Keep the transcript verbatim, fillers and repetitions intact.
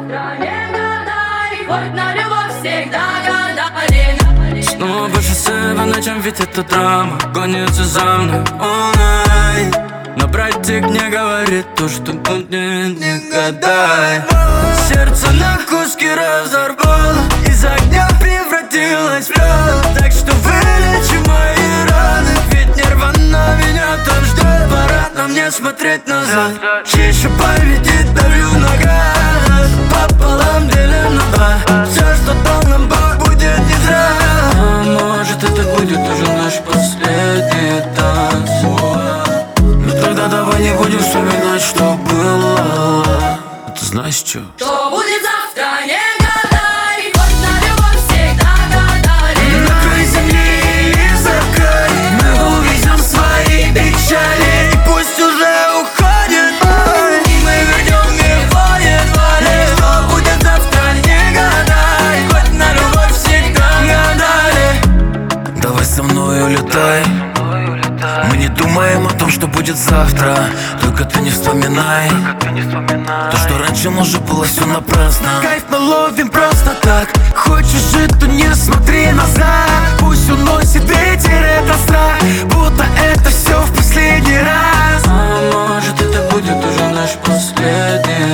завтра не гадай, хоть на любовь всегда гадали. Снова по шоссе по ночам, ведь это драма гонится за мной all night. Но братик не говорит то, что тут нет, не гадай. Сердце на куски разорвало, из огня превратилось в лед. Так что вылечи мои раны, ведь нирвана меня там ждет. Пора нам не смотреть назад, чище победит, давлю на газ. Пополам делим на два, все, что дал нам Бог, будет не зря. А может, это будет уже наш последний танц. Ну тогда давай не будем вспоминать, что было. Ты знаешь что? Что будет завтра, не гадай, хоть на любовь всегда гадали. На край земли или закат мы увезем свои печали, и пусть уже уходит бой, и мы вернем их едва ли. Что будет завтра, не гадай, хоть на любовь всегда гадали. Давай со мной улетай, мы не думаем о том, что будет завтра. Только ты не вспоминай то, что раньше, может, было все напрасно. Кайф мы ловим просто так. Хочешь жить, то не смотри назад. Пусть уносит ветер этот страх, будто это все в последний раз. А может, это будет уже наш последний